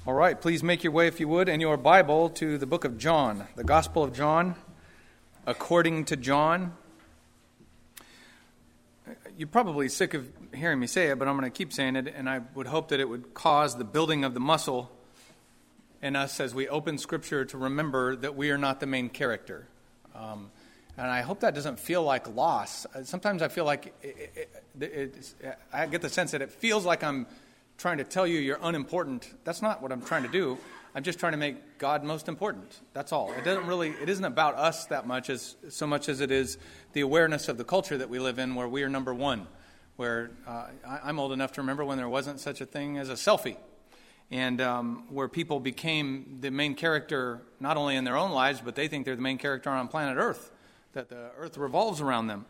All right, please make your way, if you would, in your Bible to the book of John, the Gospel of John, according to John. You're probably sick of hearing me say it, but I'm going to keep saying it, and I would hope that it would cause the building of the muscle in us as we open Scripture to remember that we are not the main character. And I hope that doesn't feel like loss. Sometimes I feel like I get the sense that it feels like I'm trying to tell you you're unimportant. That's not what I'm trying to do. I'm just trying to make God most important. That's all. It isn't about us that much so much as it is the awareness of the culture that we live in, where we are number one. Where I'm old enough to remember when there wasn't such a thing as a selfie, and where people became the main character not only in their own lives, but they think they're the main character on planet Earth, that the Earth revolves around them,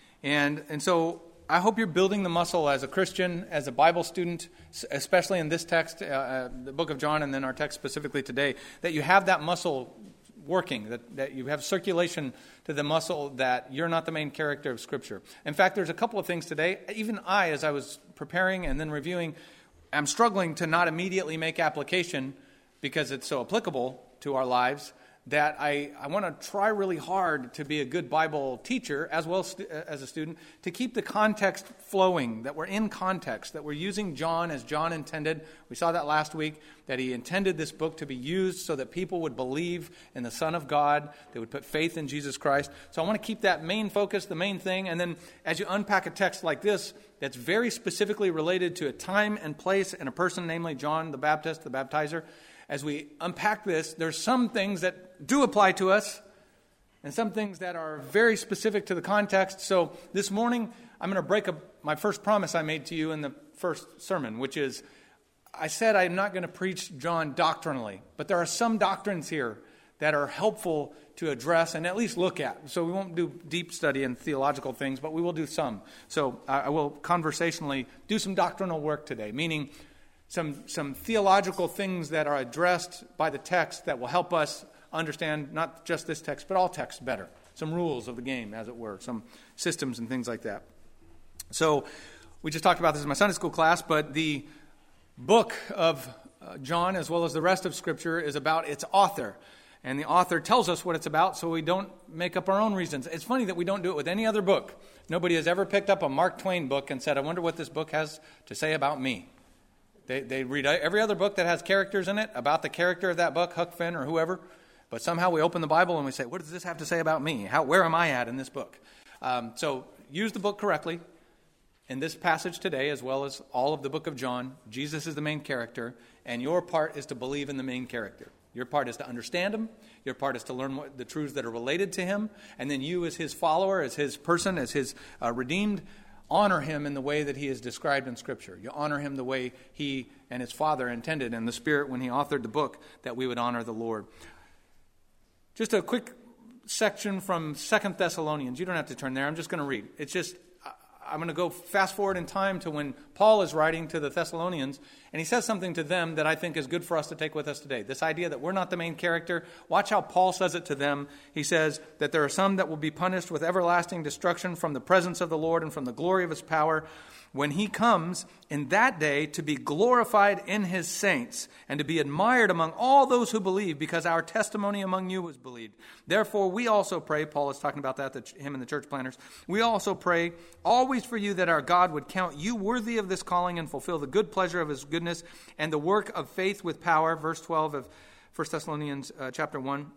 and so. I hope you're building the muscle as a Christian, as a Bible student, especially in this text, the book of John, and then our text specifically today, that you have that muscle working, that you have circulation to the muscle, that you're not the main character of Scripture. In fact, there's a couple of things today. Even I, as I was preparing and then reviewing, I'm struggling to not immediately make application because it's so applicable to our lives, that I want to try really hard to be a good Bible teacher as well as a student, to keep the context flowing, that we're in context, that we're using John as John intended. We saw that last week, that he intended this book to be used so that people would believe in the Son of God, they would put faith in Jesus Christ. So I want to keep that main focus, the main thing, and then as you unpack a text like this that's very specifically related to a time and place and a person, namely John the Baptist, the baptizer, as we unpack this, there's some things that do apply to us and some things that are very specific to the context. So this morning, I'm going to break up my first promise I made to you in the first sermon, which is I said I'm not going to preach John doctrinally, but there are some doctrines here that are helpful to address and at least look at. So we won't do deep study in theological things, but we will do some. So I will conversationally do some doctrinal work today, meaning some theological things that are addressed by the text that will help us understand not just this text, but all texts better. Some rules of the game, as it were, some systems and things like that. So we just talked about this in my Sunday school class, but the book of John, as well as the rest of Scripture, is about its author. And the author tells us what it's about, so we don't make up our own reasons. It's funny that we don't do it with any other book. Nobody has ever picked up a Mark Twain book and said, I wonder what this book has to say about me. They read every other book that has characters in it about the character of that book, Huck Finn or whoever, but somehow we open the Bible and we say, what does this have to say about me? Where am I at in this book? So use the book correctly. In this passage today, as well as all of the book of John, Jesus is the main character, and your part is to believe in the main character. Your part is to understand him. Your part is to learn the truths that are related to him, and then you as his follower, as his person, as his redeemed, honor him in the way that he is described in Scripture. You honor him the way he and his Father intended in the Spirit when he authored the book, that we would honor the Lord. Just a quick section from 2 Thessalonians. You don't have to turn there. I'm just going to read. I'm going to go fast forward in time to when Paul is writing to the Thessalonians, and he says something to them that I think is good for us to take with us today. This idea that we're not the main character. Watch how Paul says it to them. He says that there are some that will be punished with everlasting destruction from the presence of the Lord and from the glory of his power, when he comes in that day to be glorified in his saints and to be admired among all those who believe, because our testimony among you was believed. Therefore, we also pray, Paul is talking about that, him and the church planners, we also pray always for you that our God would count you worthy of this calling and fulfill the good pleasure of his goodness and the work of faith with power, verse 12 of 2 Thessalonians chapter 1,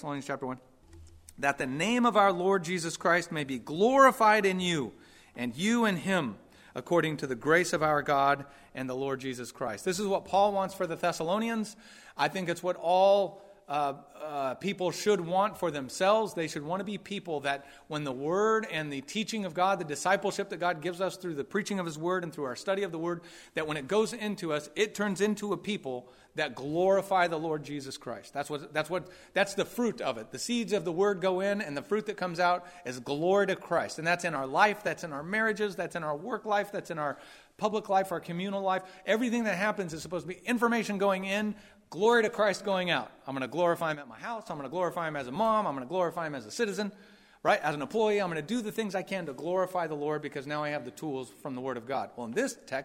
that the name of our Lord Jesus Christ may be glorified in you and you in him, according to the grace of our God and the Lord Jesus Christ. This is what Paul wants for the Thessalonians. I think it's what all people should want for themselves. They should want to be people that when the Word and the teaching of God, the discipleship that God gives us through the preaching of his Word and through our study of the Word, that when it goes into us, it turns into a people that glorify the Lord Jesus Christ. That's the fruit of it. The seeds of the Word go in, and the fruit that comes out is glory to Christ. And that's in our life, that's in our marriages, that's in our work life, that's in our public life, our communal life. Everything that happens is supposed to be information going in, glory to Christ going out. I'm going to glorify him at my house. I'm going to glorify him as a mom. I'm going to glorify him as a citizen, right? As an employee, I'm going to do the things I can to glorify the Lord because now I have the tools from the Word of God. Well, in this text,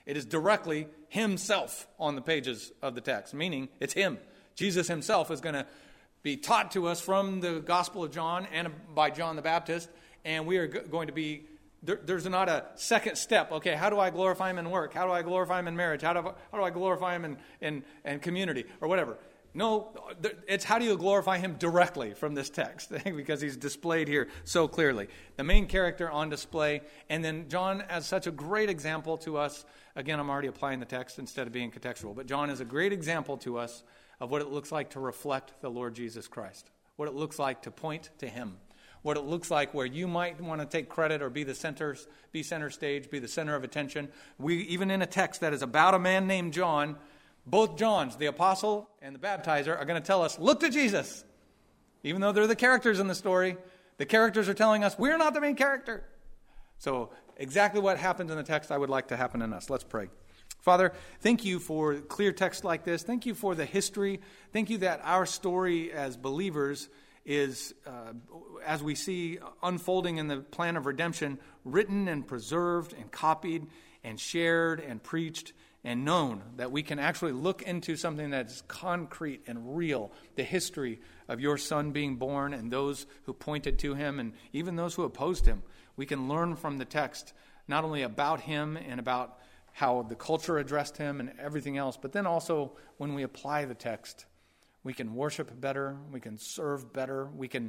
It is directly himself on the pages of the text, meaning it's him. Jesus himself is going to be taught to us from the Gospel of John and by John the Baptist, and we are going to be, there's not a second step. Okay, how do I glorify him in work? How do I glorify him in marriage? How do I glorify him in community or whatever? No, it's how do you glorify him directly from this text, because he's displayed here so clearly. The main character on display, and then John as such a great example to us. Again, I'm already applying the text instead of being contextual, but John is a great example to us of what it looks like to reflect the Lord Jesus Christ, what it looks like to point to him, what it looks like where you might want to take credit or be center stage, be the center of attention. We, even in a text that is about a man named John, both Johns, the apostle and the baptizer, are going to tell us, look to Jesus. Even though they're the characters in the story, the characters are telling us we're not the main character. So exactly what happens in the text I would like to happen in us. Let's pray. Father, thank you for clear text like this. Thank you for the history. Thank you that our story as believers is, as we see unfolding in the plan of redemption, written and preserved and copied and shared and preached and known, that we can actually look into something that's concrete and real, the history of your Son being born and those who pointed to him and even those who opposed him. We can learn from the text not only about him and about how the culture addressed him and everything else, but then also when we apply the text, we can worship better, we can serve better, we can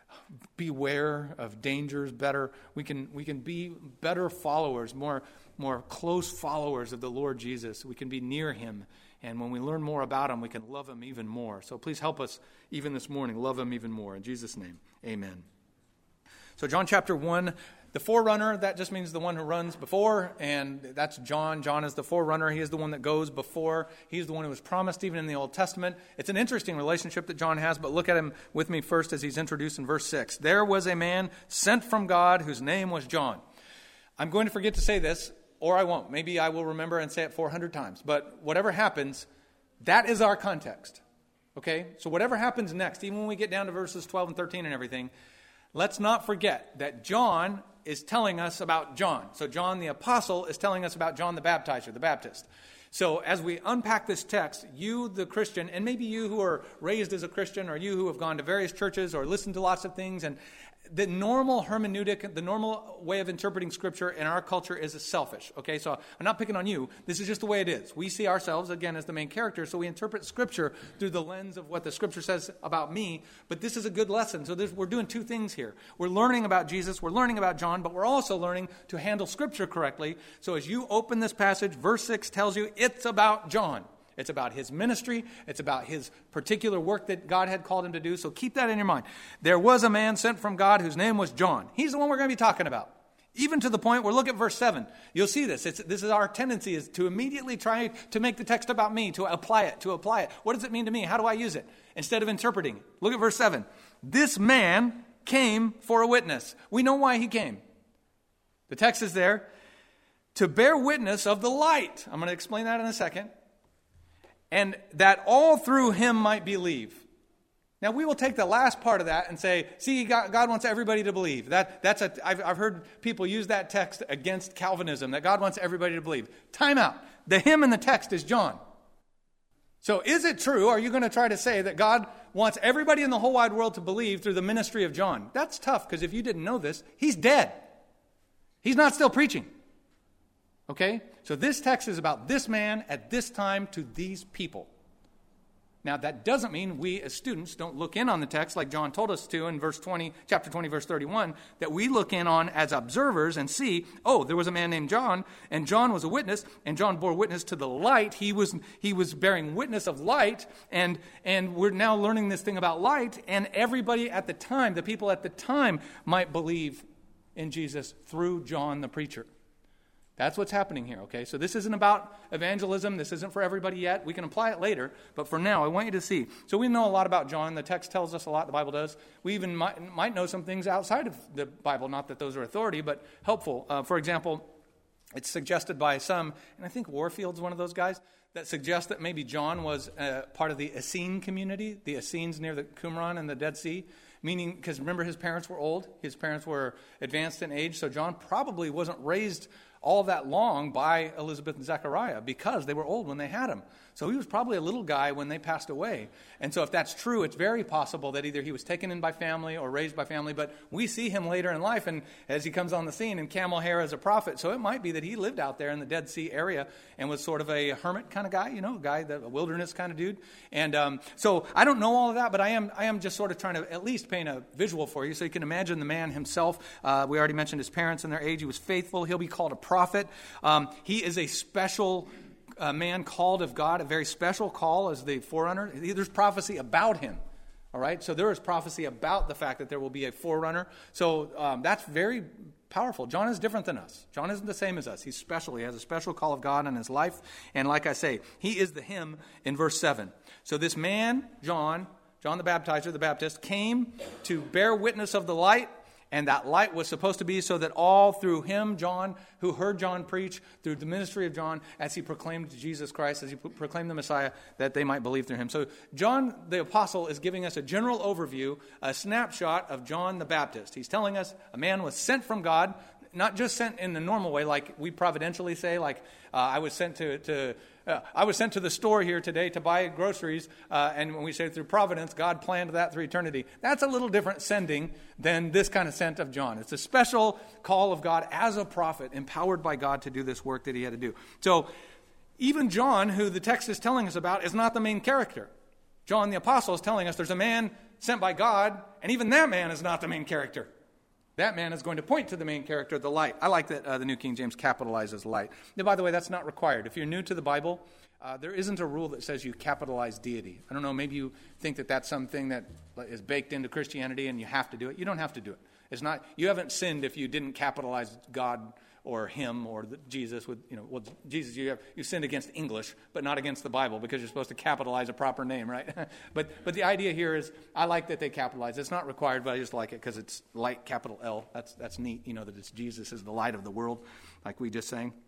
beware of dangers better, we can be better followers, more close followers of the Lord Jesus. We can be near him, and when we learn more about him, we can love him even more. So please help us even this morning love him even more. In Jesus' name, amen. So John chapter 1, the forerunner, that just means the one who runs before, and that's John. John is the forerunner. He is the one that goes before. He's the one who was promised even in the Old Testament. It's an interesting relationship that John has, but look at him with me first as he's introduced in verse 6. There was a man sent from God whose name was John. I'm going to forget to say this, or I won't. Maybe I will remember and say it 400 times. But whatever happens, that is our context. Okay? So whatever happens next, even when we get down to verses 12 and 13 and everything, let's not forget that John is telling us about John. So John the apostle is telling us about John the baptizer, the Baptist. So as we unpack this text, you, the Christian, and maybe you who are raised as a Christian, or you who have gone to various churches or listened to lots of things, and the normal hermeneutic, the normal way of interpreting Scripture in our culture is selfish. Okay, so I'm not picking on you. This is just the way it is. We see ourselves, again, as the main character, so we interpret Scripture through the lens of what the Scripture says about me. But this is a good lesson. So we're doing two things here. We're learning about Jesus, we're learning about John, but we're also learning to handle Scripture correctly. So as you open this passage, verse 6 tells you it's about John. It's about his ministry. It's about his particular work that God had called him to do. So keep that in your mind. There was a man sent from God whose name was John. He's the one we're going to be talking about. Even to the point where, look at verse 7. You'll see this. This is our tendency, is to immediately try to make the text about me, to apply it. What does it mean to me? How do I use it? Instead of interpreting. Look at verse 7. This man came for a witness. We know why he came. The text is there. To bear witness of the light. I'm going to explain that in a second. And that all through him might believe. Now, we will take the last part of that and say, see, God wants everybody to believe. I've heard people use that text against Calvinism, that God wants everybody to believe. Time out. The him in the text is John. So is it true, are you going to try to say that God wants everybody in the whole wide world to believe through the ministry of John? That's tough, because if you didn't know this, he's dead. He's not still preaching. Okay? So this text is about this man at this time to these people. Now, that doesn't mean we as students don't look in on the text like John told us to in chapter 20, verse 31, that we look in on as observers and see, oh, there was a man named John, and John was a witness, and John bore witness to the light. He was bearing witness of light, and we're now learning this thing about light, and everybody at the time, the people at the time, might believe in Jesus through John the preacher. That's what's happening here, okay? So this isn't about evangelism. This isn't for everybody yet. We can apply it later. But for now, I want you to see. So we know a lot about John. The text tells us a lot. The Bible does. We even might know some things outside of the Bible. Not that those are authority, but helpful. For example, it's suggested by some, and I think Warfield's one of those guys, that suggests that maybe John was part of the Essene community. The Essenes near the Qumran and the Dead Sea. Meaning, because remember, his parents were old. His parents were advanced in age. So John probably wasn't raised all that long by Elizabeth and Zechariah because they were old when they had him. So he was probably a little guy when they passed away. And so if that's true, it's very possible that either he was taken in by family or raised by family, but we see him later in life and as he comes on the scene in camel hair as a prophet. So it might be that he lived out there in the Dead Sea area and was sort of a hermit kind of guy, a wilderness kind of dude. And so I don't know all of that, but I am just sort of trying to at least paint a visual for you so you can imagine the man himself. We already mentioned his parents and their age. He was faithful. He'll be called a prophet. He is a special man called of God, a very special call as the forerunner. There's prophecy about him. All right, so there is prophecy about the fact that there will be a forerunner. So that's very powerful. John is different than us. John isn't the same as us. He's special. He has a special call of God in his life. And like I say, he is the him in verse 7. So this man, John the Baptizer, the Baptist, came to bear witness of the light. And that light was supposed to be so that all through him, John, who heard John preach, through the ministry of John, as he proclaimed Jesus Christ, as he proclaimed the Messiah, that they might believe through him. So John the Apostle is giving us a general overview, a snapshot of John the Baptist. He's telling us a man was sent from God, not just sent in the normal way, like we providentially say, like I was sent to the store here today to buy groceries, and when we say through providence, God planned that through eternity. That's a little different sending than this kind of sent of John. It's a special call of God as a prophet, empowered by God to do this work that he had to do. So even John, who the text is telling us about, is not the main character. John the Apostle is telling us there's a man sent by God, and even that man is not the main character. That man is going to point to the main character, the light. I like that the New King James capitalizes light. Now, by the way, that's not required. If you're new to the Bible, there isn't a rule that says you capitalize deity. I don't know, maybe you think that that's something that is baked into Christianity and you have to do it. You don't have to do it. It's not. You haven't sinned if you didn't capitalize God or him or Jesus with, Jesus, you sinned against English, but not against the Bible because you're supposed to capitalize a proper name, right? but the idea here is I like that they capitalize. It's not required, but I just like it because it's light, capital L. That's neat, that it's Jesus is the light of the world, like we just sang.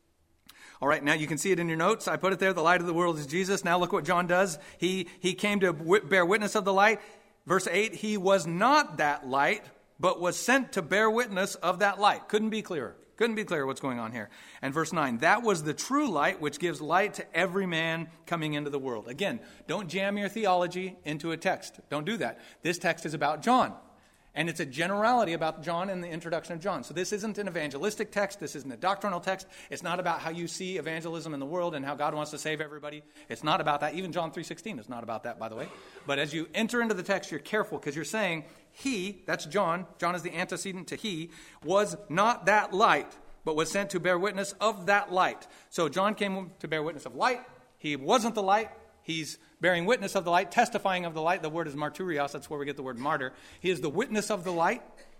All right, now you can see it in your notes. I put it there. The light of the world is Jesus. Now look what John does. He came to bear witness of the light. Verse 8, he was not that light, but was sent to bear witness of that light. Couldn't be clearer what's going on here. And verse 9, that was the true light which gives light to every man coming into the world. Again, don't jam your theology into a text. Don't do that. This text is about John. And it's a generality about John and the introduction of John. So this isn't an evangelistic text. This isn't a doctrinal text. It's not about how you see evangelism in the world and how God wants to save everybody. It's not about that. Even John 3:16 is not about that, by the way. But as you enter into the text, you're careful because you're saying he, that's John is the antecedent to he, was not that light, but was sent to bear witness of that light. So John came to bear witness of light. He wasn't the light. He's bearing witness of the light, testifying of the light. The word is martyrios. That's where we get the word martyr. He is the witness of the light.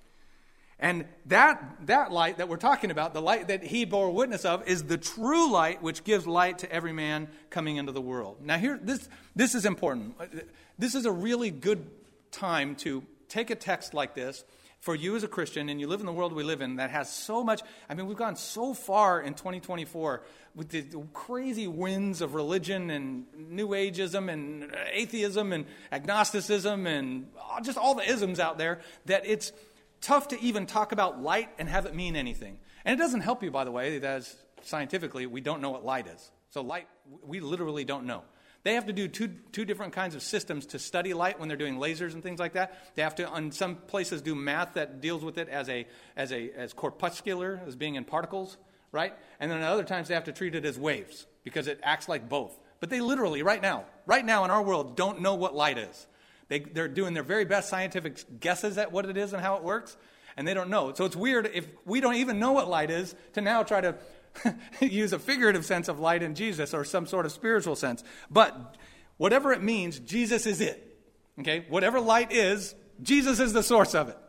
And that light that we're talking about, the light that he bore witness of, is the true light which gives light to every man coming into the world. Now here, this is important. This is a really good time to take a text like this for you as a Christian, and you live in the world we live in that has so much. I mean, we've gone so far in 2024 with the crazy winds of religion and New Ageism and atheism and agnosticism and just all the isms out there that it's tough to even talk about light and have it mean anything. And it doesn't help you, by the way, that scientifically we don't know what light is. So light, we literally don't know. They have to do two different kinds of systems to study light when they're doing lasers and things like that. They have to, in some places, do math that deals with it as corpuscular, as being in particles, right? And then at other times they have to treat it as waves because it acts like both. But they literally, right now in our world, don't know what light is. They're doing their very best scientific guesses at what it is and how it works, and they don't know. So it's weird if we don't even know what light is to now try to use a figurative sense of light in Jesus or some sort of spiritual sense. But whatever it means, Jesus is it. Okay? Whatever light is, Jesus is the source of it.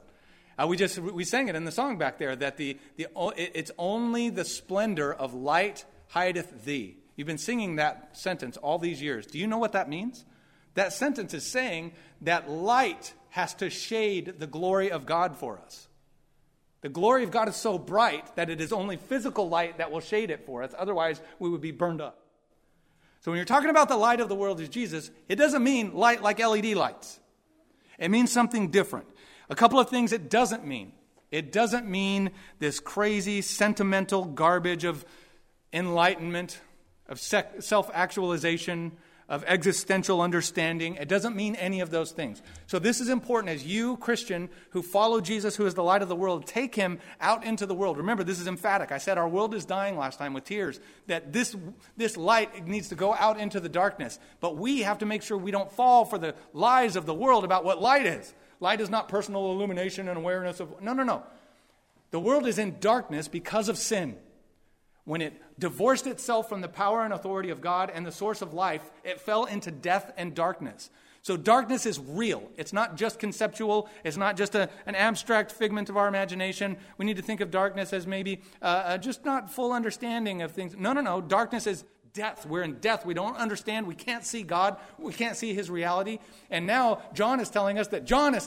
We sang it in the song back there that it's only the splendor of light hideth thee. You've been singing that sentence all these years. Do you know what that means? That sentence is saying that light has to shade the glory of God for us. The glory of God is so bright that it is only physical light that will shade it for us. Otherwise, we would be burned up. So when you're talking about the light of the world is Jesus, it doesn't mean light like LED lights. It means something different. A couple of things it doesn't mean. It doesn't mean this crazy, sentimental garbage of enlightenment, of self-actualization, of existential understanding. It doesn't mean any of those things. So this is important as you, Christian, who follow Jesus, who is the light of the world, take him out into the world. Remember, this is emphatic. I said our world is dying last time with tears, that this light needs to go out into the darkness. But we have to make sure we don't fall for the lies of the world about what light is. Light is not personal illumination and awareness of... No. The world is in darkness because of sin. When it divorced itself from the power and authority of God and the source of life, it fell into death and darkness. So darkness is real. It's not just conceptual. It's not just an abstract figment of our imagination. We need to think of darkness as maybe just not full understanding of things. No. Darkness is death. We're in death. We don't understand. We can't see God. We can't see his reality. And now John is telling us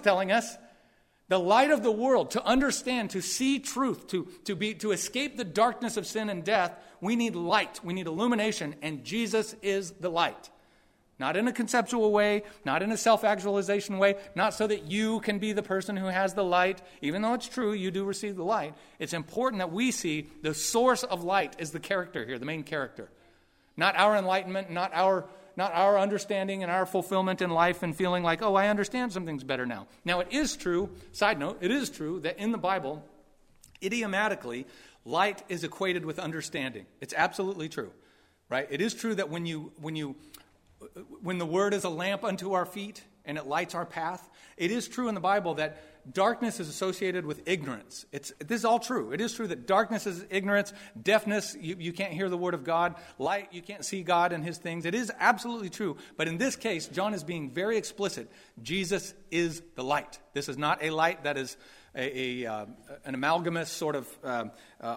the light of the world, to understand, to see truth, to escape the darkness of sin and death, we need light, we need illumination, and Jesus is the light. Not in a conceptual way, not in a self-actualization way, not so that you can be the person who has the light, even though it's true, you do receive the light. It's important that we see the source of light is the character here, the main character. Not our enlightenment, not our understanding and our fulfillment in life and feeling like, oh, I understand some things better now. Now, it is true, side note, it is true that in the Bible, idiomatically, light is equated with understanding. It's absolutely true, right? It is true that when the word is a lamp unto our feet and it lights our path, it is true in the Bible that darkness is associated with ignorance. This is all true. It is true that darkness is ignorance, deafness, you can't hear the word of God, light, you can't see God and his things. It is absolutely true. But in this case, John is being very explicit. Jesus is the light. This is not a light that is an amalgamous sort of,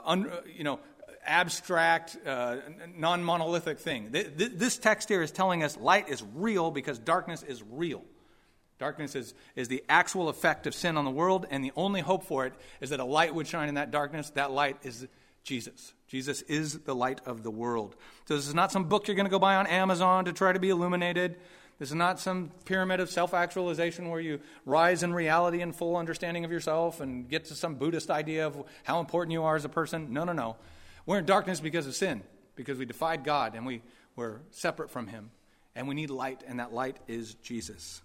abstract, non-monolithic thing. This text here is telling us light is real because darkness is real. Darkness is the actual effect of sin on the world, and the only hope for it is that a light would shine in that darkness. That light is Jesus. Jesus is the light of the world. So this is not some book you're going to go buy on Amazon to try to be illuminated. This is not some pyramid of self-actualization where you rise in reality and full understanding of yourself and get to some Buddhist idea of how important you are as a person. No. We're in darkness because of sin, because we defied God and we're separate from him. And we need light, and that light is Jesus.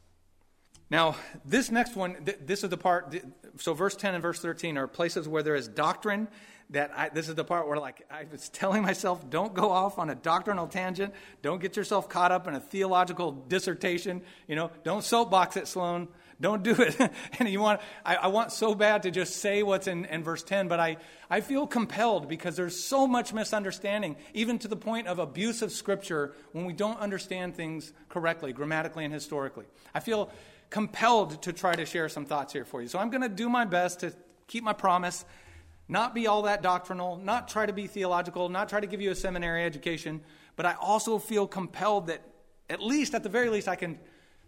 Now, this next one, this is the part, so verse 10 and verse 13 are places where there is doctrine. This is the part where I was telling myself, don't go off on a doctrinal tangent. Don't get yourself caught up in a theological dissertation. Don't soapbox it, Sloan. Don't do it. And I want so bad to just say what's in verse 10, but I feel compelled because there's so much misunderstanding, even to the point of abuse of Scripture when we don't understand things correctly, grammatically and historically. I feel compelled to try to share some thoughts here for you. So I'm going to do my best to keep my promise, not be all that doctrinal, not try to be theological, not try to give you a seminary education, but I also feel compelled that at the very least, I can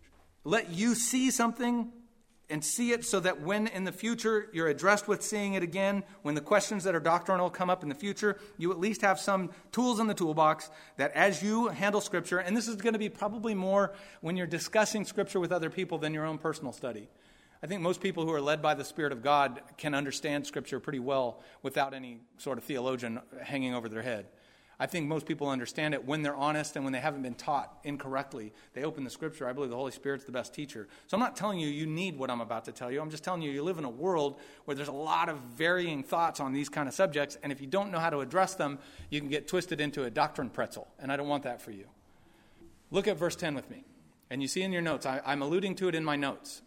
let you see something and see it so that when in the future you're addressed with seeing it again, when the questions that are doctrinal come up in the future, you at least have some tools in the toolbox that as you handle Scripture, and this is going to be probably more when you're discussing Scripture with other people than your own personal study. I think most people who are led by the Spirit of God can understand Scripture pretty well without any sort of theologian hanging over their head. I think most people understand it when they're honest and when they haven't been taught incorrectly. They open the Scripture. I believe the Holy Spirit's the best teacher. So I'm not telling you need what I'm about to tell you. I'm just telling you live in a world where there's a lot of varying thoughts on these kind of subjects, and if you don't know how to address them, you can get twisted into a doctrine pretzel, and I don't want that for you. Look at verse 10 with me. And you see in your notes, I'm alluding to it in my notes.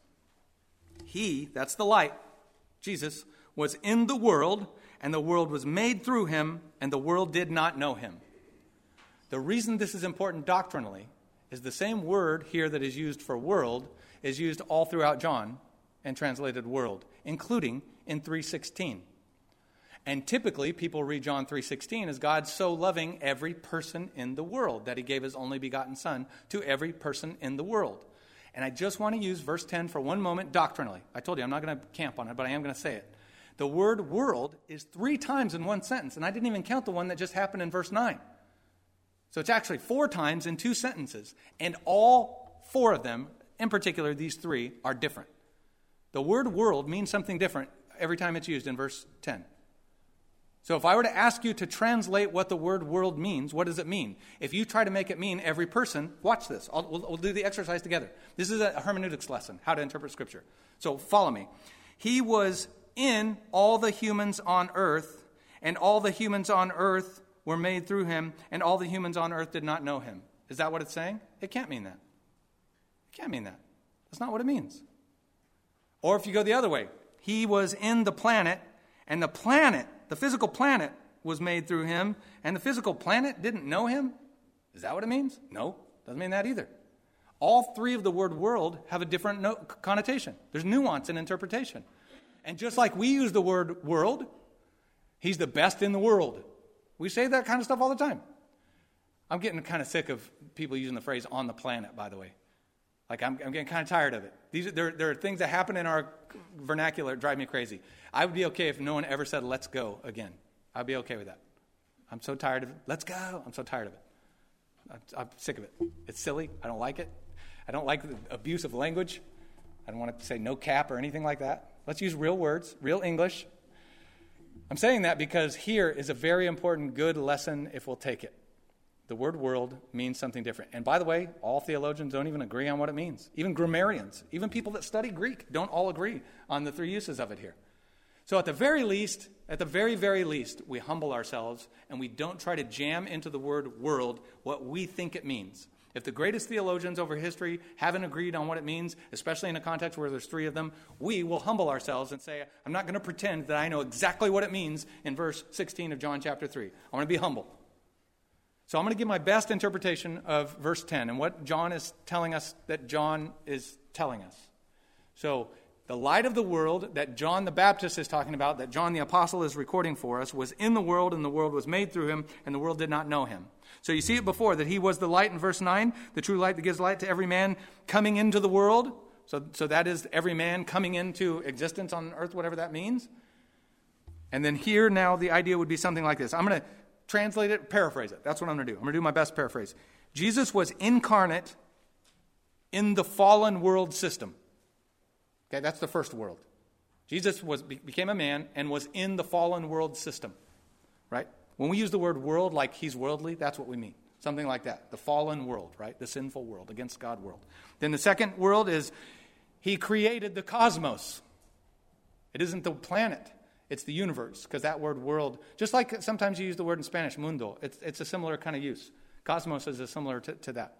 He, that's the light, Jesus, was in the world, and the world was made through him, and the world did not know him. The reason this is important doctrinally is the same word here that is used for world is used all throughout John and translated world, including in 3:16. And typically, people read John 3:16 as God so loving every person in the world that he gave his only begotten Son to every person in the world. And I just want to use verse 10 for one moment doctrinally. I told you I'm not going to camp on it, but I am going to say it. The word world is 3 times in one sentence, and I didn't even count the one that just happened in verse 9. So it's actually 4 times in 2 sentences, and all 4 of them, in particular these 3, are different. The word world means something different every time it's used in verse 10. So if I were to ask you to translate what the word world means, what does it mean? If you try to make it mean every person, watch this. We'll do the exercise together. This is a hermeneutics lesson, how to interpret Scripture. So follow me. He was in all the humans on earth, and all the humans on earth were made through him, and all the humans on earth did not know him. Is that what it's saying? It can't mean that. It can't mean that. That's not what it means. Or if you go the other way, he was in the planet, and the planet, the physical planet, was made through him, and the physical planet didn't know him? Is that what it means? No, doesn't mean that either. All three of the word world have a different connotation. There's nuance in interpretation. And just like we use the word world, he's the best in the world. We say that kind of stuff all the time. I'm getting kind of sick of people using the phrase on the planet, by the way. Like, I'm getting kind of tired of it. There are things that happen in our vernacular that drive me crazy. I would be okay if no one ever said, let's go again. I'd be okay with that. I'm so tired of it. Let's go. I'm so tired of it. I'm sick of it. It's silly. I don't like it. I don't like the abuse of language. I don't want to say no cap or anything like that. Let's use real words, real English. I'm saying that because here is a very important, good lesson if we'll take it. The word world means something different. And by the way, all theologians don't even agree on what it means. Even grammarians, even people that study Greek don't all agree on the three uses of it here. So at the very least, at the very, very least, we humble ourselves and we don't try to jam into the word world what we think it means. If the greatest theologians over history haven't agreed on what it means, especially in a context where there's three of them, we will humble ourselves and say, I'm not going to pretend that I know exactly what it means in verse 16 of John chapter 3. I want to be humble. So I'm going to give my best interpretation of verse 10 and what John is telling us that John is telling us. So the light of the world that John the Baptist is talking about, that John the Apostle is recording for us, was in the world, and the world was made through him, and the world did not know him. So you see it before, that he was the light in verse 9, the true light that gives light to every man coming into the world. So that is every man coming into existence on earth, whatever that means. And then here now the idea would be something like this. I'm going to translate it, paraphrase it. That's what I'm going to do. I'm going to do my best paraphrase. Jesus was incarnate in the fallen world system. Okay, that's the first world. Jesus became a man and was in the fallen world system, right? When we use the word world like he's worldly, that's what we mean. Something like that. The fallen world, right? The sinful world, against God world. Then the second world is he created the cosmos. It isn't the planet. It's the universe, because that word world, just like sometimes you use the word in Spanish, mundo, it's a similar kind of use. Cosmos is similar to that.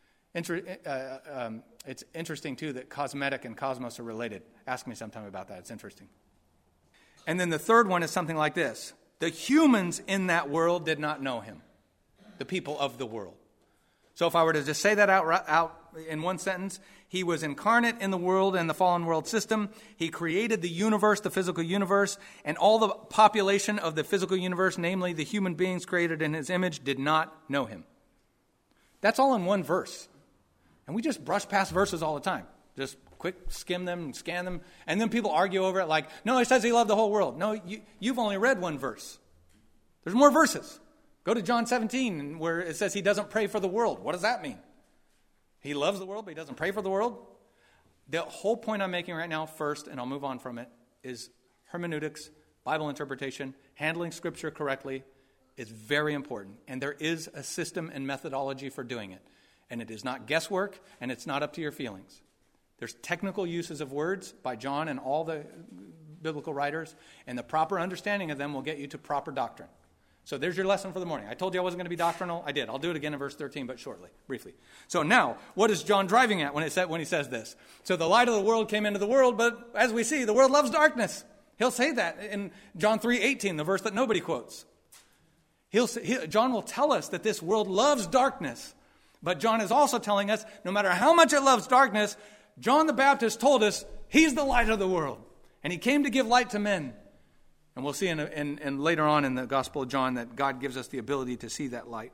It's interesting, too, that cosmetic and cosmos are related. Ask me sometime about that. It's interesting. And then the third one is something like this. The humans in that world did not know him. The people of the world. So if I were to just say that out in one sentence, he was incarnate in the world and the fallen world system. He created the universe, the physical universe, and all the population of the physical universe, namely the human beings created in his image, did not know him. That's all in one verse. And we just brush past verses all the time. Just quick skim them and scan them. And then people argue over it like, no, he says he loved the whole world. No, you've only read one verse. There's more verses. Go to John 17 where it says he doesn't pray for the world. What does that mean? He loves the world, but he doesn't pray for the world? The whole point I'm making right now first, and I'll move on from it, is hermeneutics, Bible interpretation, handling Scripture correctly is very important. And there is a system and methodology for doing it. And it is not guesswork, and it's not up to your feelings. There's technical uses of words by John and all the biblical writers, and the proper understanding of them will get you to proper doctrine. So there's your lesson for the morning. I told you I wasn't going to be doctrinal. I did. I'll do it again in verse 13, but shortly, briefly. So now, what is John driving at when he says this? So the light of the world came into the world, but as we see, the world loves darkness. He'll say that in John 3:18, the verse that nobody quotes. John will tell us that this world loves darkness. But John is also telling us, no matter how much it loves darkness, John the Baptist told us he's the light of the world. And he came to give light to men. And we'll see in later on in the Gospel of John that God gives us the ability to see that light.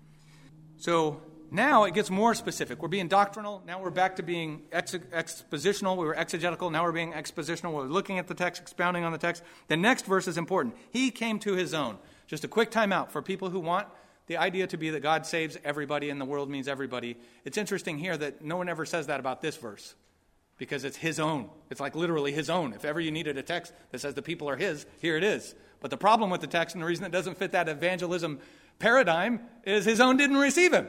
So now it gets more specific. We're being doctrinal. Now we're back to being expositional. We were exegetical. Now we're being expositional. We're looking at the text, expounding on the text. The next verse is important. He came to his own. Just a quick timeout for people who want the idea to be that God saves everybody and the world means everybody. It's interesting here that no one ever says that about this verse. because it's his own. It's like literally his own. If ever you needed a text that says the people are his, here it is. But the problem with the text, and the reason it doesn't fit that evangelism paradigm, is his own didn't receive him.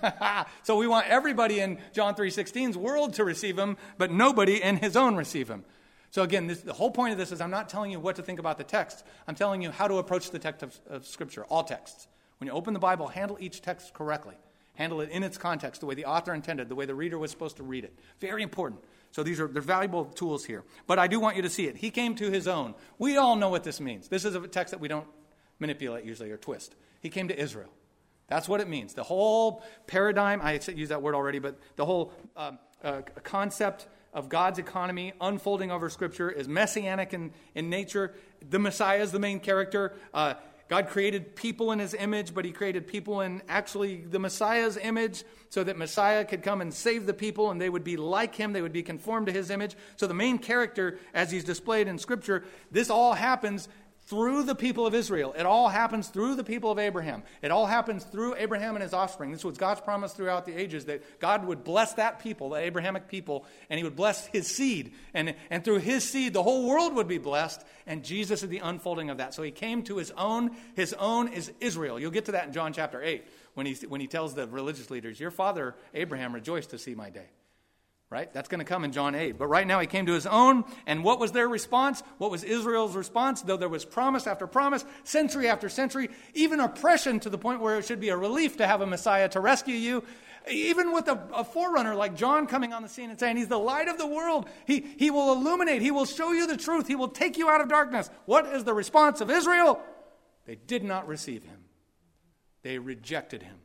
So we want everybody in John 3:16's world to receive him, but nobody in his own receive him. So again, the whole point of this is I'm not telling you what to think about the text. I'm telling you how to approach the text of Scripture, all texts. When you open the Bible, handle each text correctly. Handle it in its context, the way the author intended, the way the reader was supposed to read it. Very important. So they're valuable tools here. But I do want you to see it. He came to his own. We all know what this means. This is a text that we don't manipulate usually or twist. He came to Israel. That's what it means. The whole paradigm, I used that word already, but the whole concept of God's economy unfolding over Scripture is messianic in nature. The Messiah is the main character. God created people in his image, but he created people in actually the Messiah's image so that Messiah could come and save the people and they would be like him. They would be conformed to his image. So the main character, as he's displayed in Scripture, this all happens through the people of Israel. It all happens through the people of Abraham. It all happens through Abraham and his offspring. This was God's promise throughout the ages, that God would bless that people, the Abrahamic people, and he would bless his seed. And through his seed, the whole world would be blessed, and Jesus is the unfolding of that. So he came to his own. His own is Israel. You'll get to that in John chapter 8, when he tells the religious leaders, your father Abraham rejoiced to see my day. Right? That's going to come in John 8. But right now he came to his own, and what was their response? What was Israel's response? Though there was promise after promise, century after century, even oppression to the point where it should be a relief to have a Messiah to rescue you, even with a forerunner like John coming on the scene and saying he's the light of the world. He will illuminate. He will show you the truth. He will take you out of darkness. What is the response of Israel? They did not receive him. They rejected him.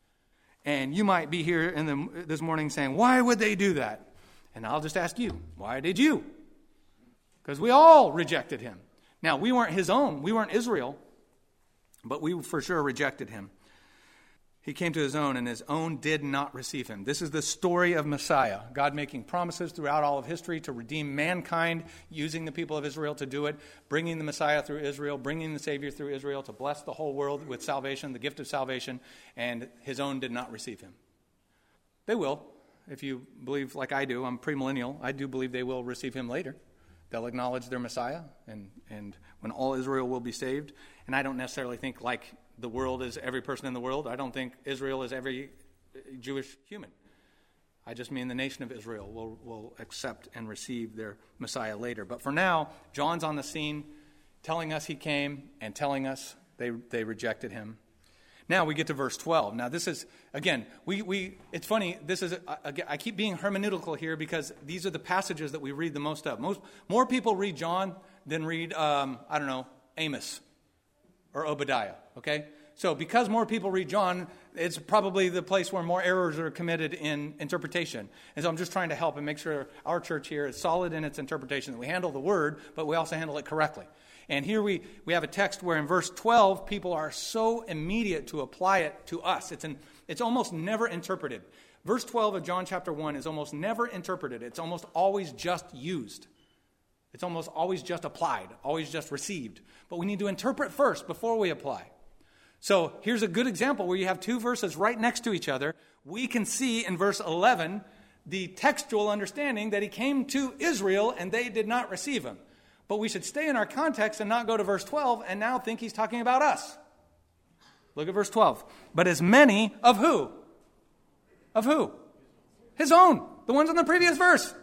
And you might be here this morning saying, why would they do that? And I'll just ask you, why did you? Because we all rejected him. Now, we weren't his own. We weren't Israel. But we for sure rejected him. He came to his own, and his own did not receive him. This is the story of Messiah. God making promises throughout all of history to redeem mankind, using the people of Israel to do it, bringing the Messiah through Israel, bringing the Savior through Israel to bless the whole world with salvation, the gift of salvation, and his own did not receive him. They will, if you believe like I do. I'm premillennial. I do believe they will receive him later. They'll acknowledge their Messiah, and when all Israel will be saved. And I don't necessarily think like the world is every person in the world. I don't think Israel is every Jewish human. I just mean the nation of Israel will accept and receive their Messiah later. But for now, John's on the scene telling us he came and telling us they rejected him. Now we get to verse 12. Now this is, again, it's funny, this is, I keep being hermeneutical here because these are the passages that we read the most of. More people read John than read, Amos or Obadiah, okay? So because more people read John, it's probably the place where more errors are committed in interpretation. And so I'm just trying to help and make sure our church here is solid in its interpretation, that we handle the word, but we also handle it correctly. And here we have a text where in verse 12, people are so immediate to apply it to us. It's almost never interpreted. Verse 12 of John chapter 1 is almost never interpreted. It's almost always just used. It's almost always just applied, always just received. But we need to interpret first before we apply. So here's a good example where you have two verses right next to each other. We can see in verse 11 the textual understanding that he came to Israel and they did not receive him. But we should stay in our context and not go to verse 12 and now think he's talking about us. Look at verse 12. But as many of who? Of who? His own. The ones in the previous verse.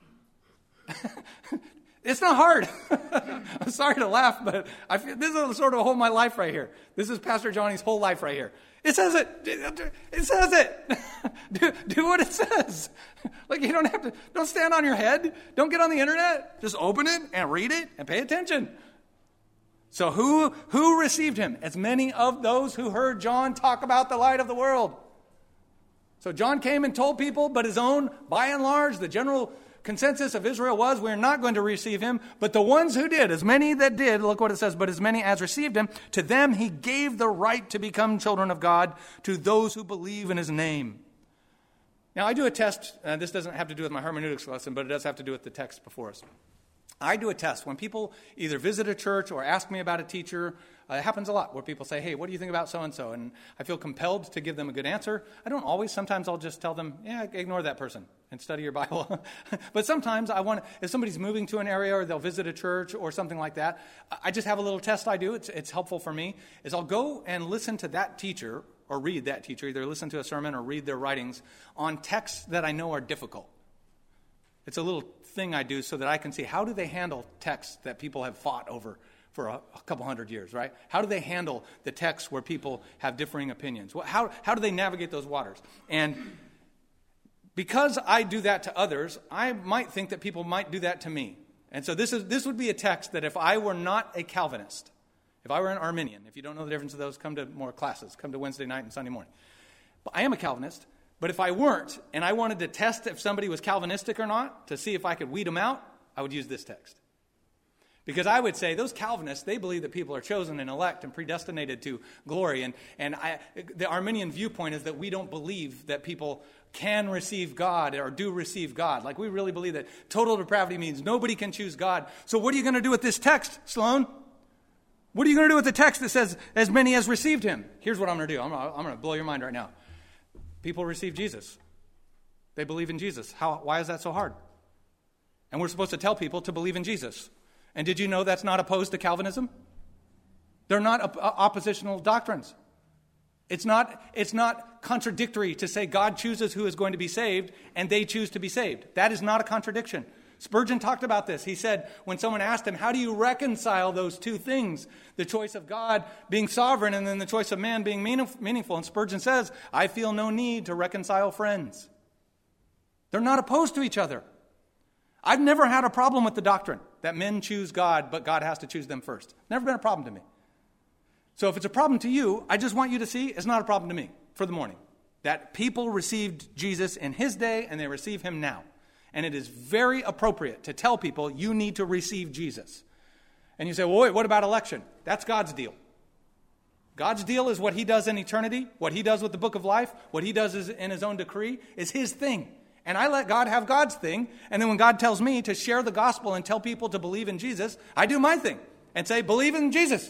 It's not hard. I'm sorry to laugh, but I feel this is sort of whole my life right here. This is Pastor Johnny's whole life right here. It says it. It says it. Do what it says. Like you don't stand on your head. Don't get on the internet. Just open it and read it and pay attention. So who received him? As many of those who heard John talk about the light of the world. So John came and told people, but his own, by and large, the general consensus of Israel was, we're not going to receive him. But the ones who did, as many that did, look what it says, but as many as received him, to them he gave the right to become children of God, to those who believe in his name. Now I do a test, this doesn't have to do with my hermeneutics lesson, but it does have to do with the text before us. I do a test. When people either visit a church or ask me about a teacher, it happens a lot where people say, hey, what do you think about so-and-so? And I feel compelled to give them a good answer. I don't always. Sometimes I'll just tell them, yeah, ignore that person and study your Bible. But sometimes if somebody's moving to an area or they'll visit a church or something like that, I just have a little test I do. It's helpful for me, is I'll go and listen to that teacher or read that teacher, either listen to a sermon or read their writings on texts that I know are difficult. It's a little thing I do so that I can see how do they handle texts that people have fought over for a couple hundred years, right? How do they handle the texts where people have differing opinions? How do they navigate those waters? And because I do that to others, I might think that people might do that to me. And so this would be a text that if I were not a Calvinist, if I were an Arminian, if you don't know the difference of those, come to more classes, come to Wednesday night and Sunday morning. But I am a Calvinist. But if I weren't, and I wanted to test if somebody was Calvinistic or not, to see if I could weed them out, I would use this text. Because I would say those Calvinists, they believe that people are chosen and elect and predestinated to glory. And the Arminian viewpoint is that we don't believe that people can receive God or do receive God. Like, we really believe that total depravity means nobody can choose God. So what are you going to do with this text, Sloan? What are you going to do with the text that says, as many as received him? Here's what I'm going to do. I'm going to blow your mind right now. People receive Jesus. They believe in Jesus. Why is that so hard? And we're supposed to tell people to believe in Jesus. And did you know that's not opposed to Calvinism? They're not oppositional doctrines. It's not contradictory to say God chooses who is going to be saved and they choose to be saved. That is not a contradiction. Spurgeon talked about this. He said, when someone asked him, how do you reconcile those two things? The choice of God being sovereign and then the choice of man being meaningful. And Spurgeon says, I feel no need to reconcile friends. They're not opposed to each other. I've never had a problem with the doctrine that men choose God, but God has to choose them first. Never been a problem to me. So if it's a problem to you, I just want you to see it's not a problem to me for the morning. That people received Jesus in his day and they receive him now. And it is very appropriate to tell people you need to receive Jesus. And you say, well, wait, what about election? That's God's deal. God's deal is what he does in eternity, what he does with the book of life, what he does in his own decree is his thing. And I let God have God's thing. And then when God tells me to share the gospel and tell people to believe in Jesus, I do my thing and say, believe in Jesus.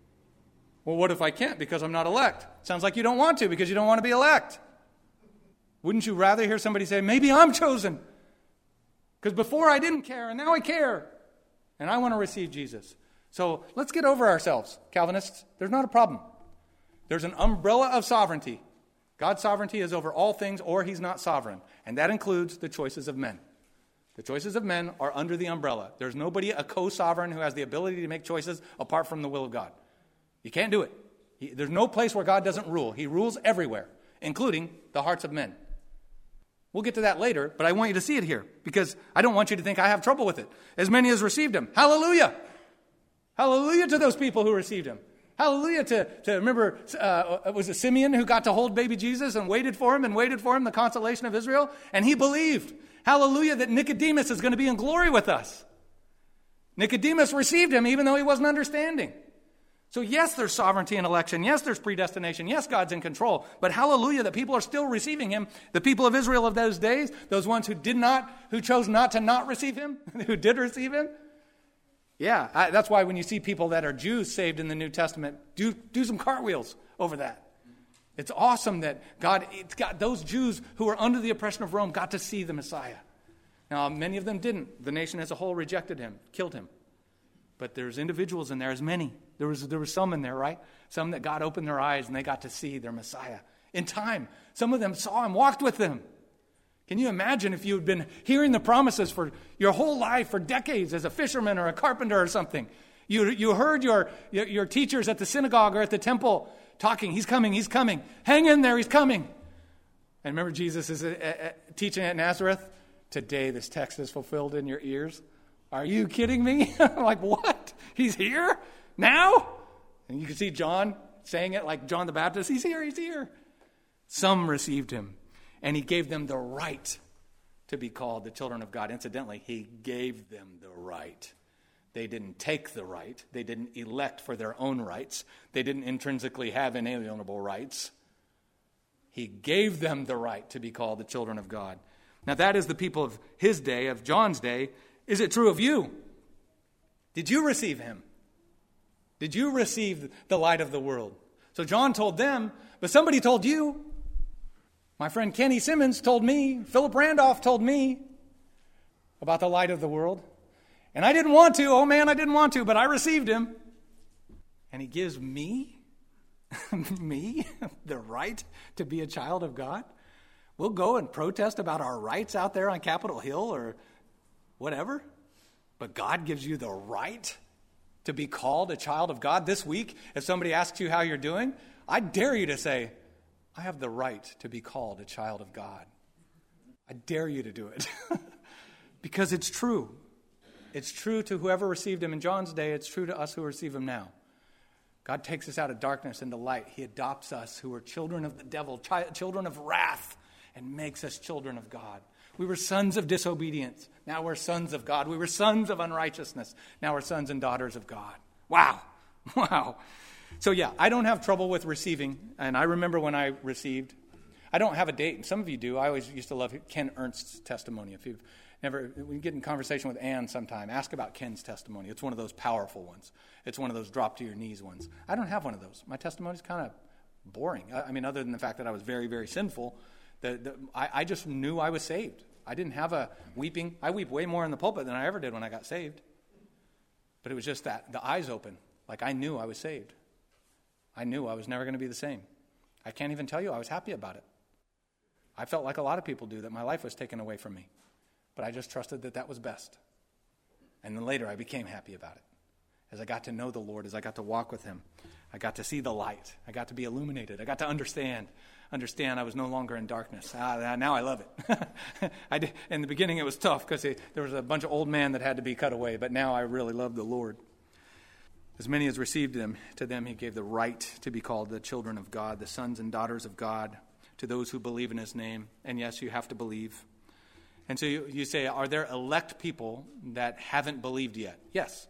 Well, what if I can't because I'm not elect? Sounds like you don't want to because you don't want to be elect. Wouldn't you rather hear somebody say, maybe I'm chosen? Because before I didn't care, and now I care. And I want to receive Jesus. So let's get over ourselves, Calvinists. There's not a problem. There's an umbrella of sovereignty. God's sovereignty is over all things, or he's not sovereign. And that includes the choices of men. The choices of men are under the umbrella. There's nobody, a co-sovereign, who has the ability to make choices apart from the will of God. You can't do it. There's no place where God doesn't rule. He rules everywhere, including the hearts of men. We'll get to that later, but I want you to see it here because I don't want you to think I have trouble with it. As many as received him. Hallelujah. Hallelujah to those people who received him. Hallelujah to remember, was it Simeon who got to hold baby Jesus and waited for him, the consolation of Israel? And he believed. Hallelujah that Nicodemus is going to be in glory with us. Nicodemus received him even though he wasn't understanding. So yes, there's sovereignty in election. Yes, there's predestination. Yes, God's in control. But hallelujah that people are still receiving him. The people of Israel of those days, those ones who chose not to not receive him, who did receive him. Yeah, that's why when you see people that are Jews saved in the New Testament, do some cartwheels over that. It's awesome that it's got those Jews who were under the oppression of Rome got to see the Messiah. Now, many of them didn't. The nation as a whole rejected him, killed him. But there's individuals in there, as many. There was some in there, right? Some that God opened their eyes and they got to see their Messiah. In time, some of them saw him, walked with him. Can you imagine if you had been hearing the promises for your whole life, for decades, as a fisherman or a carpenter or something? You heard your teachers at the synagogue or at the temple talking, he's coming, hang in there, he's coming. And remember Jesus is teaching at Nazareth? Today this text is fulfilled in your ears. Are you kidding me? Like, what? He's here? Now? And you can see John saying it like John the Baptist. He's here. Some received him, and he gave them the right to be called the children of God. Incidentally, he gave them the right. They didn't take the right. They didn't elect for their own rights. They didn't intrinsically have inalienable rights. He gave them the right to be called the children of God. Now, that is the people of his day, of John's day. Is it true of you? Did you receive him? Did you receive the light of the world? So John told them, but somebody told you. My friend Kenny Simmons told me, Philip Randolph told me about the light of the world. And I didn't want to. Oh man, I didn't want to, but I received him. And he gives me, the right to be a child of God. We'll go and protest about our rights out there on Capitol Hill or whatever. But God gives you the right to be called a child of God. This week, if somebody asks you how you're doing, I dare you to say, I have the right to be called a child of God. I dare you to do it. Because it's true. It's true to whoever received him in John's day. It's true to us who receive him now. God takes us out of darkness into light. He adopts us who are children of the devil, children of wrath, and makes us children of God. We were sons of disobedience. Now we're sons of God. We were sons of unrighteousness. Now we're sons and daughters of God. Wow. Wow. So yeah, I don't have trouble with receiving. And I remember when I received. I don't have a date. Some of you do. I always used to love Ken Ernst's testimony. If you've never, we get in conversation with Ann sometime, ask about Ken's testimony. It's one of those powerful ones. It's one of those drop to your knees ones. I don't have one of those. My testimony's kind of boring. I mean, other than the fact that I was very, very sinful, I just knew I was saved. I didn't have a weeping. I weep way more in the pulpit than I ever did when I got saved. But it was just that, the eyes open. Like I knew I was saved. I knew I was never going to be the same. I can't even tell you I was happy about it. I felt like a lot of people do, that my life was taken away from me. But I just trusted that that was best. And then later I became happy about it. As I got to know the Lord, as I got to walk with him, I got to see the light. I got to be illuminated. I got to understand I was no longer in darkness. Now I love it. In the beginning it was tough because there was a bunch of old men that had to be cut away, but now I really love the Lord. As many as received him, to them he gave the right to be called the children of God, the sons and daughters of God, to those who believe in his name. And yes, you have to believe. And so you say, are there elect people that haven't believed yet? Yes.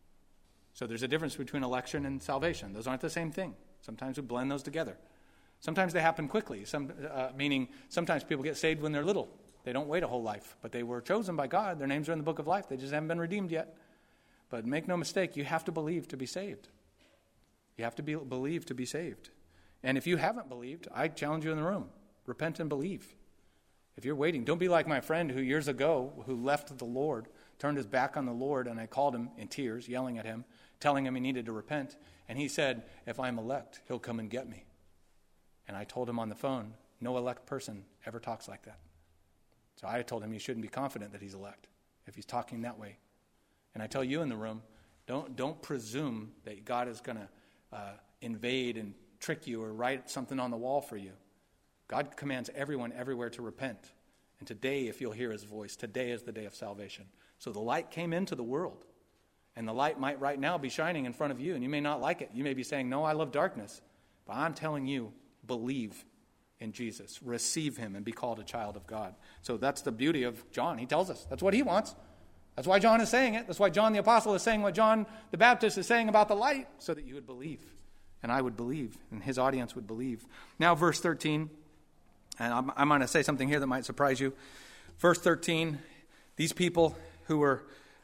So there's a difference between election and salvation. Those aren't the same thing. Sometimes we blend those together. Sometimes they happen quickly, meaning sometimes people get saved when they're little. They don't wait a whole life, but they were chosen by God. Their names are in the book of life. They just haven't been redeemed yet. But make no mistake, you have to believe to be saved. You have to believe to be saved. And if you haven't believed, I challenge you in the room. Repent and believe. If you're waiting, don't be like my friend who years ago, who left the Lord, turned his back on the Lord, and I called him in tears, yelling at him, telling him he needed to repent. And he said, if I'm elect, he'll come and get me. And I told him on the phone, no elect person ever talks like that. So I told him he shouldn't be confident that he's elect if he's talking that way. And I tell you in the room, don't presume that God is going to invade and trick you or write something on the wall for you. God commands everyone everywhere to repent. And today, if you'll hear his voice, today is the day of salvation. So the light came into the world. And the light might right now be shining in front of you, and you may not like it. You may be saying, no, I love darkness. But I'm telling you, believe in Jesus. Receive him and be called a child of God. So that's the beauty of John. He tells us. That's what he wants. That's why John is saying it. That's why John the Apostle is saying what John the Baptist is saying about the light, so that you would believe. And I would believe, and his audience would believe. Now, verse 13, and I'm going to say something here that might surprise you. Verse 13, these people who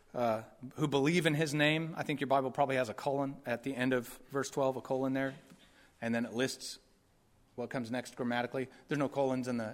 believe in his name, I think your Bible probably has a colon at the end of verse 12, a colon there, and then it lists what comes next grammatically. There's no colons in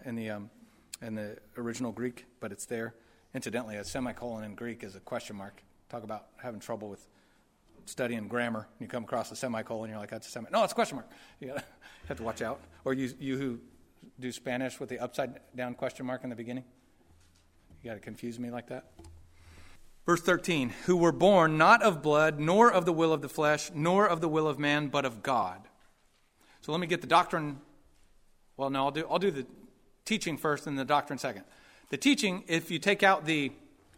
the original Greek, but it's there. Incidentally, a semicolon in Greek is a question mark. Talk about having trouble with studying grammar. You come across a semicolon, you're like, that's a semicolon. No, it's a question mark. You have to watch out. Or you who do Spanish with the upside down question mark in the beginning. You got to confuse me like that. Verse 13, who were born not of blood, nor of the will of the flesh, nor of the will of man, but of God. So let me get the doctrine. Well, no, I'll do the teaching first and the doctrine second. The teaching, if you take out the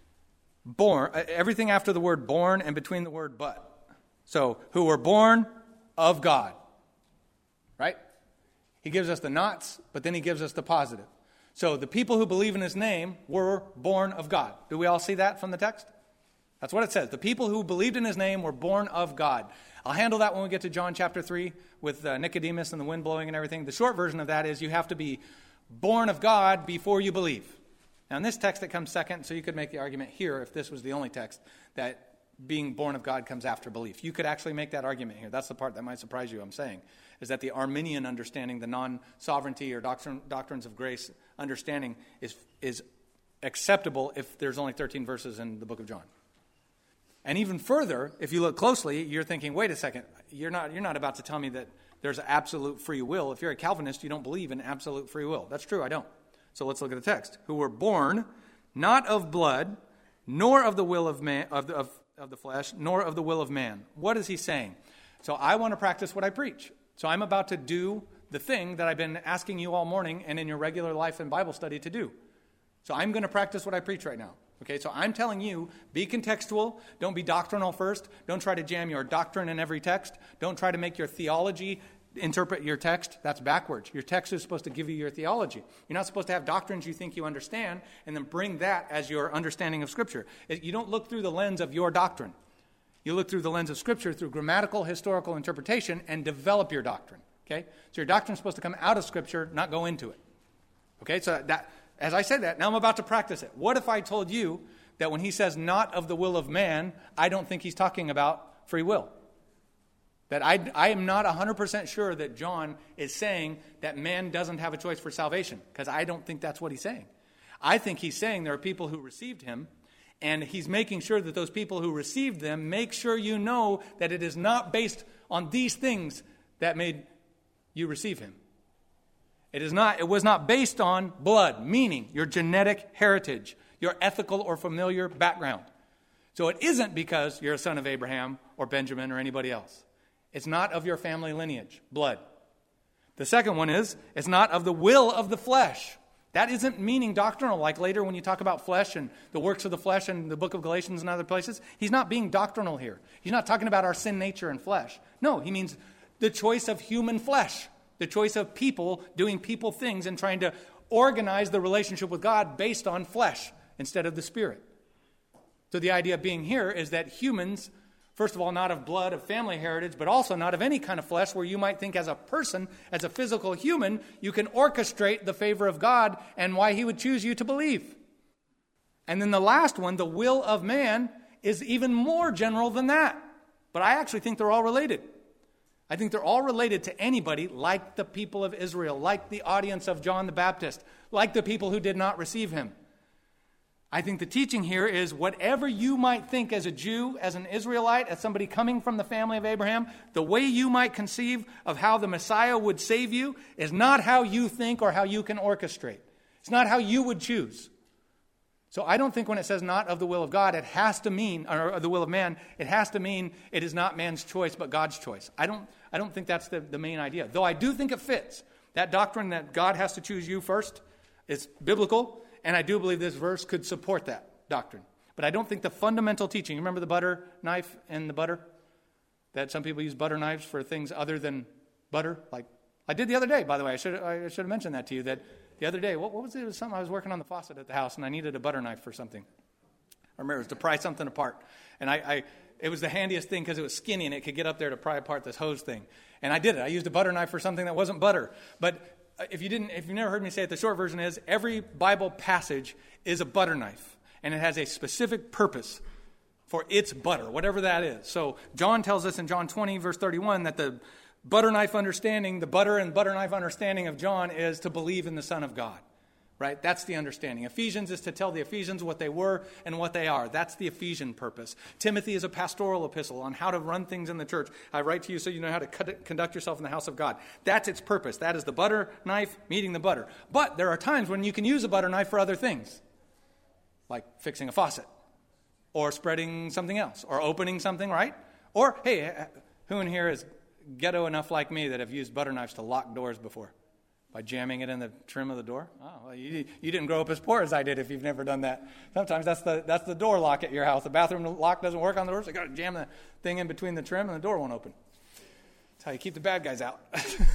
born, everything after the word born and between the word but. So, who were born of God. Right? He gives us the nots, but then he gives us the positive. So, the people who believe in his name were born of God. Do we all see that from the text? That's what it says. The people who believed in his name were born of God. I'll handle that when we get to John chapter 3 with Nicodemus and the wind blowing and everything. The short version of that is you have to be born of God before you believe. Now, in this text, it comes second, so you could make the argument here, if this was the only text, that being born of God comes after belief. You could actually make that argument here. That's the part that might surprise you, I'm saying, is that the Arminian understanding, the non-sovereignty or doctrines of grace understanding is acceptable if there's only 13 verses in the book of John. And even further, if you look closely, you're thinking, wait a second, you're not about to tell me that there's absolute free will. If you're a Calvinist, you don't believe in absolute free will. That's true, I don't. So let's look at the text. Who were born not of blood, nor of the will of man, of the flesh, nor of the will of man. What is he saying? So I want to practice what I preach. So I'm about to do the thing that I've been asking you all morning and in your regular life and Bible study to do. So I'm going to practice what I preach right now. Okay, so I'm telling you, be contextual. Don't be doctrinal first. Don't try to jam your doctrine in every text. Don't try to make your theology interpret your text. That's backwards. Your text is supposed to give you your theology. You're not supposed to have doctrines you think you understand and then bring that as your understanding of Scripture. You don't look through the lens of your doctrine. You look through the lens of Scripture through grammatical, historical interpretation and develop your doctrine. Okay, so your doctrine is supposed to come out of Scripture, not go into it. Okay, so that. As I said that, now I'm about to practice it. What if I told you that when he says not of the will of man, I don't think he's talking about free will? That I am not 100% sure that John is saying that man doesn't have a choice for salvation, because I don't think that's what he's saying. I think he's saying there are people who received him, and he's making sure that those people who received them make sure you know that it is not based on these things that made you receive him. It was not based on blood, meaning your genetic heritage, your ethical or familiar background. So it isn't because you're a son of Abraham or Benjamin or anybody else. It's not of your family lineage, blood. The second one is, it's not of the will of the flesh. That isn't meaning doctrinal, like later when you talk about flesh and the works of the flesh in the book of Galatians and other places. He's not being doctrinal here. He's not talking about our sin nature and flesh. No, he means the choice of human flesh. The choice of people doing people things and trying to organize the relationship with God based on flesh instead of the Spirit. So the idea being here is that humans, first of all, not of blood, of family heritage, but also not of any kind of flesh where you might think as a person, as a physical human, you can orchestrate the favor of God and why he would choose you to believe. And then the last one, the will of man, is even more general than that. But I actually think they're all related. I think they're all related to anybody like the people of Israel, like the audience of John the Baptist, like the people who did not receive him. I think the teaching here is whatever you might think as a Jew, as an Israelite, as somebody coming from the family of Abraham, the way you might conceive of how the Messiah would save you is not how you think or how you can orchestrate. It's not how you would choose. So I don't think when it says not of the will of God, it has to mean, or the will of man, it has to mean it is not man's choice but God's choice. I don't think that's the main idea. Though I do think it fits. That doctrine that God has to choose you first is biblical, and I do believe this verse could support that doctrine. But I don't think the fundamental teaching, you remember the butter knife and the butter? That some people use butter knives for things other than butter? Like I did the other day, by the way. I should have mentioned that to you, that the other day, what was it? It was something I was working on the faucet at the house, and I needed a butter knife for something. I remember it was to pry something apart. And it was the handiest thing because it was skinny and it could get up there to pry apart this hose thing. And I did it. I used a butter knife for something that wasn't butter. But if you've never heard me say it, the short version is every Bible passage is a butter knife. And it has a specific purpose for its butter, whatever that is. So John tells us in John 20, verse 31, that the butter knife understanding, the butter and butter knife understanding of John is to believe in the Son of God. Right? That's the understanding. Ephesians is to tell the Ephesians what they were and what they are. That's the Ephesian purpose. Timothy is a pastoral epistle on how to run things in the church. I write to you so you know how to conduct yourself in the house of God. That's its purpose. That is the butter knife meeting the butter. But there are times when you can use a butter knife for other things, like fixing a faucet or spreading something else or opening something, right? Or, hey, who in here is ghetto enough like me that have used butter knives to lock doors before? By jamming it in the trim of the door? Oh, well, you didn't grow up as poor as I did if you've never done that. Sometimes that's the door lock at your house. The bathroom lock doesn't work on the door, so you got to jam the thing in between the trim and the door won't open. That's how you keep the bad guys out.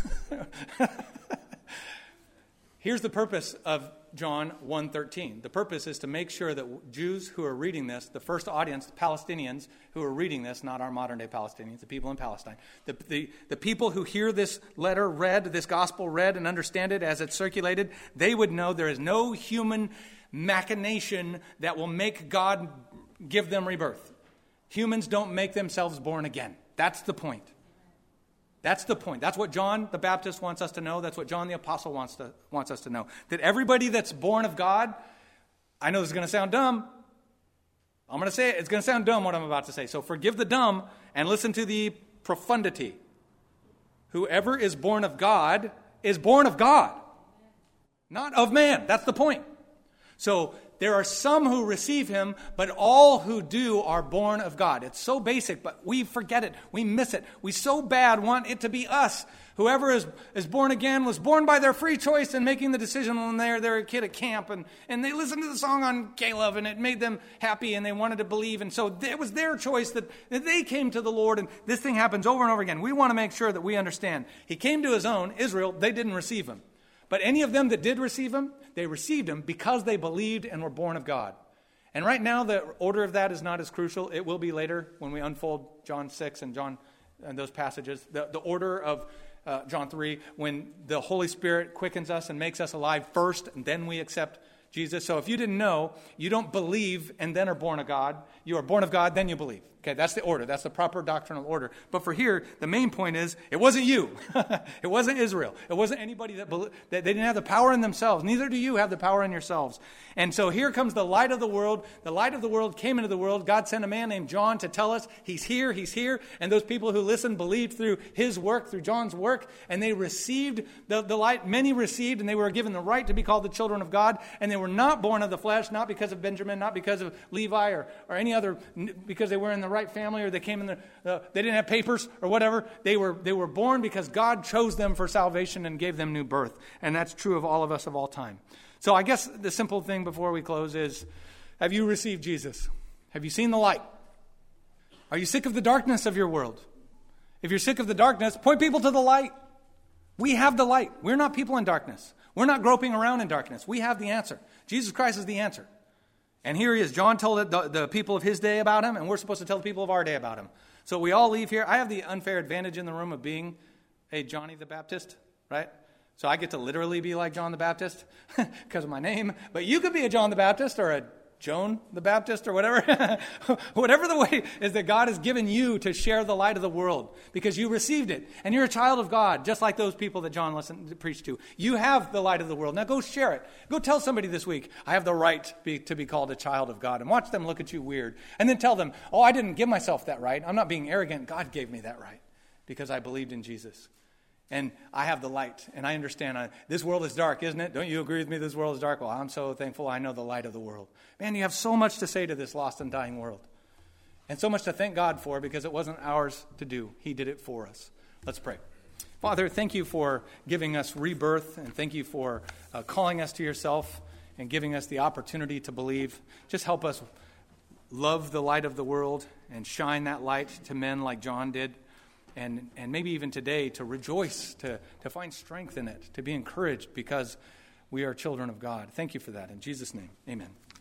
Here's the purpose of John 1:13. The purpose is to make sure that Jews who are reading this, the first audience, the Palestinians who are reading this, not our modern-day Palestinians, the people in Palestine, the people who hear this letter read, this gospel read, and understand it as it's circulated, they would know there is no human machination that will make God give them rebirth. Humans don't make themselves born again. That's the point. That's the point. That's what John the Baptist wants us to know. That's what John the Apostle wants us to know. That everybody that's born of God, I know this is going to sound dumb. I'm going to say it. It's going to sound dumb what I'm about to say. So forgive the dumb and listen to the profundity. Whoever is born of God is born of God, not of man. That's the point. So there are some who receive him, but all who do are born of God. It's so basic, but we forget it. We miss it. We so bad want it to be us. Whoever is born again was born by their free choice and making the decision when they're a kid at camp. And they listened to the song on Caleb, and it made them happy, and they wanted to believe. And so it was their choice that they came to the Lord. And this thing happens over and over again. We want to make sure that we understand. He came to his own, Israel. They didn't receive him. But any of them that did receive him, they received him because they believed and were born of God. And right now, the order of that is not as crucial. It will be later when we unfold John 6 and those passages. The order of John 3, when the Holy Spirit quickens us and makes us alive first, and then we accept Jesus. So if you didn't know, you don't believe and then are born of God. You are born of God, then you believe. Okay, that's the order. That's the proper doctrinal order. But for here, the main point is, it wasn't you. It wasn't Israel. It wasn't anybody that they didn't have the power in themselves. Neither do you have the power in yourselves. And so here comes the light of the world. The light of the world came into the world. God sent a man named John to tell us he's here, he's here. And those people who listened believed through his work, through John's work, and they received the light. Many received, and they were given the right to be called the children of God. And they were not born of the flesh, not because of Benjamin, not because of Levi or any other, because they were in the right family or they came in they didn't have papers or whatever. They were born because God chose them for salvation and gave them new birth. And that's true of all of us of all time. So I guess the simple thing before we close is, have you received Jesus? Have you seen the light? Are you sick of the darkness of your world? If you're sick of the darkness, point people to the light. We have the light. We're not people in darkness. We're not groping around in darkness. We have the answer. Jesus Christ is the answer. And here he is. John told the people of his day about him, and we're supposed to tell the people of our day about him. So we all leave here. I have the unfair advantage in the room of being a Johnny the Baptist, right? So I get to literally be like John the Baptist because of my name. But you could be a John the Baptist or a Joan the Baptist or whatever. Whatever the way is that God has given you to share the light of the world because you received it. And you're a child of God, just like those people that John preached to. You have the light of the world. Now go share it. Go tell somebody this week, I have the right to be called a child of God. And watch them look at you weird. And then tell them, oh, I didn't give myself that right. I'm not being arrogant. God gave me that right because I believed in Jesus. And I have the light, and I understand. This world is dark, isn't it? Don't you agree with me this world is dark? Well, I'm so thankful I know the light of the world. Man, you have so much to say to this lost and dying world. And so much to thank God for because it wasn't ours to do. He did it for us. Let's pray. Father, thank you for giving us rebirth, and thank you for calling us to yourself and giving us the opportunity to believe. Just help us love the light of the world and shine that light to men like John did. And maybe even today to rejoice, to find strength in it, to be encouraged because we are children of God. Thank you for that. In Jesus' name, amen.